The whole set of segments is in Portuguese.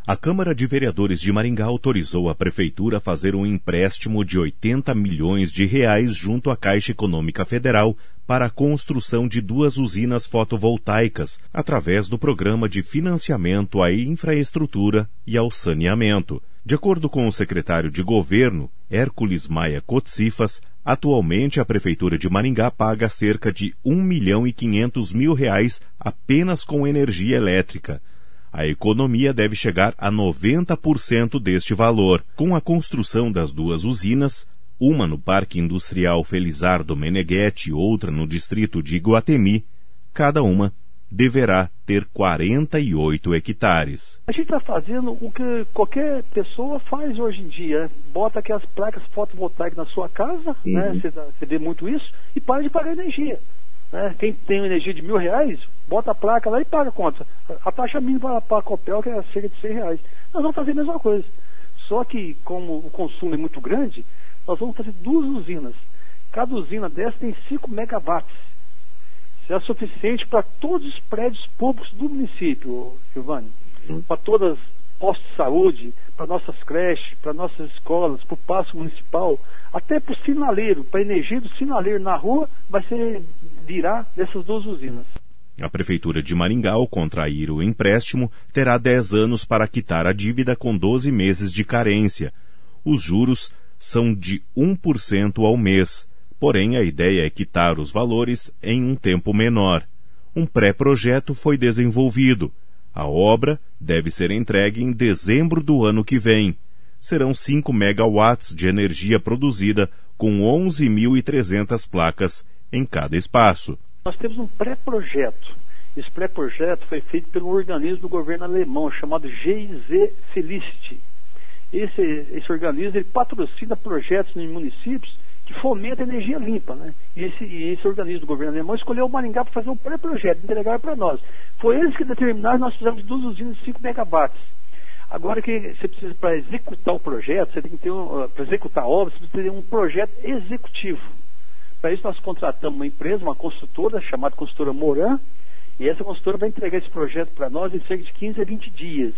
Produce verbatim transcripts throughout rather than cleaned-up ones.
A Câmara de Vereadores de Maringá autorizou a Prefeitura a fazer um empréstimo de oitenta milhões de reais junto à Caixa Econômica Federal para a construção de duas usinas fotovoltaicas, através do Programa de Financiamento à Infraestrutura e ao Saneamento. De acordo com o secretário de Governo, Hércules Maia Cotsifas, atualmente a Prefeitura de Maringá paga cerca de um milhão e quinhentos mil reais apenas com energia elétrica. A economia deve chegar a noventa por cento deste valor. Com a construção das duas usinas, uma no Parque Industrial Felizardo Meneghetti e outra no distrito de Iguatemi, cada uma deverá ter quarenta e oito hectares. A gente está fazendo o que qualquer pessoa faz hoje em dia. Bota aquelas placas fotovoltaicas na sua casa, uhum. né? Você, você vê muito isso, e para de pagar energia. Né? Quem tem energia de mil reais, bota a placa lá e paga a conta. A taxa mínima para a Copel, que é cerca de cem reais. Nós vamos fazer a mesma coisa. Só que, como o consumo é muito grande, nós vamos fazer duas usinas. Cada usina dessa tem cinco megawatts. Isso é suficiente para todos os prédios públicos do município, Giovanni. Uhum. Para todas as postos de saúde, para nossas creches, para nossas escolas, para o paço municipal, até para o sinaleiro, para a energia do sinaleiro na rua, vai ser virá dessas duas usinas. A Prefeitura de Maringá, ao contrair o empréstimo, terá dez anos para quitar a dívida com doze meses de carência. Os juros são de um por cento ao mês, porém a ideia é quitar os valores em um tempo menor. Um pré-projeto foi desenvolvido. A obra deve ser entregue em dezembro do ano que vem. Serão cinco megawatts de energia produzida com onze mil e trezentas placas em cada espaço. Nós temos um pré-projeto. Esse pré-projeto foi feito pelo organismo do governo alemão chamado G I Z Felicity. Esse, esse organismo ele patrocina projetos em municípios que fomentam a energia limpa. Né? E, esse, e esse organismo do governo alemão escolheu o Maringá para fazer um pré-projeto, entregar para nós. Foi eles que determinaram, nós fizemos duas usinas de cinco megawatts. Agora que você precisa, para executar o projeto, você tem que ter um, para executar a obra, você precisa ter um projeto executivo. Para isso nós contratamos uma empresa, uma construtora, chamada Construtora Moran, e essa construtora vai entregar esse projeto para nós em cerca de quinze a vinte dias.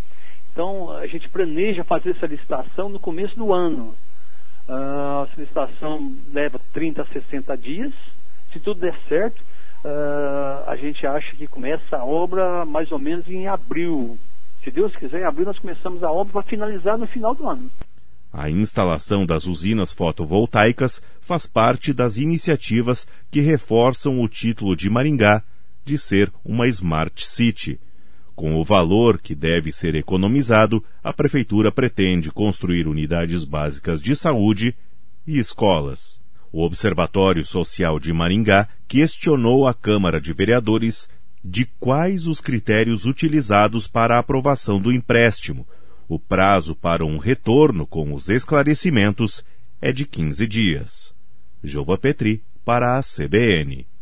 Então a gente planeja fazer essa licitação no começo do ano. Uh, essa licitação leva trinta a sessenta dias. Se tudo der certo, uh, a gente acha que começa a obra mais ou menos em abril. Se Deus quiser, em abril nós começamos a obra para finalizar no final do ano. A instalação das usinas fotovoltaicas faz parte das iniciativas que reforçam o título de Maringá de ser uma Smart City. Com o valor que deve ser economizado, a Prefeitura pretende construir unidades básicas de saúde e escolas. O Observatório Social de Maringá questionou a Câmara de Vereadores de quais os critérios utilizados para a aprovação do empréstimo. O prazo para um retorno com os esclarecimentos é de quinze dias. Jova Petri, para a C B N.